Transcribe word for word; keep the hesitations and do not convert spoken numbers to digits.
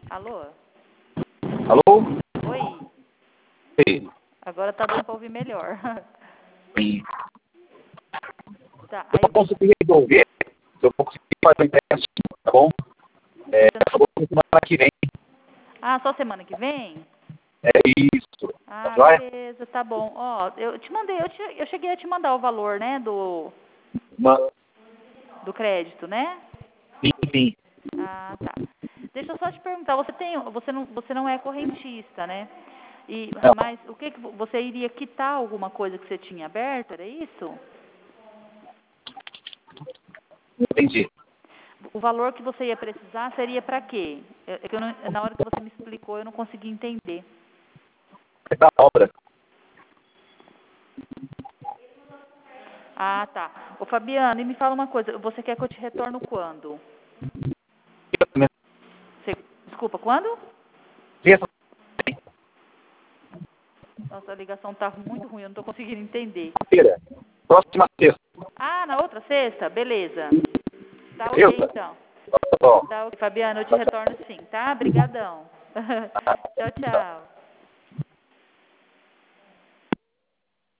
Alô? Alô? Oi? Ei. Agora tá dando pra ouvir melhor. Sim. Tá, Eu aí... não consegui resolver. Eu vou conseguir fazer o empréstimo, tá bom? É, Você... acabou semana que vem. Ah, só semana que vem? É isso. Tá Ah, joia? beleza, tá bom. Ó, eu te mandei, eu, te, eu cheguei a te mandar o valor, né, do, Uma... do crédito, né? Sim, sim. Ah, tá. Deixa eu só te perguntar, você tem, você não, você não é correntista, né? E, Não, mas o que que vo- você iria quitar alguma coisa que você tinha aberta, era isso? entendi. O valor que você ia precisar seria para quê? É é que eu não- na hora que você me explicou, eu não consegui entender. É da obra. Ah, tá. Ô, Fabiano, e me fala uma coisa, você quer que eu te retorno quando? Você, desculpa, quando? Terça, Nossa, a ligação tá muito ruim, eu não tô conseguindo entender. feira. Próxima terça. Ah, na outra sexta? Beleza. Tá ok, Terça? então. Tá bom. Tá ok, Fabiano, eu te retorno sim, tá? Brigadão. Tchau, tchau.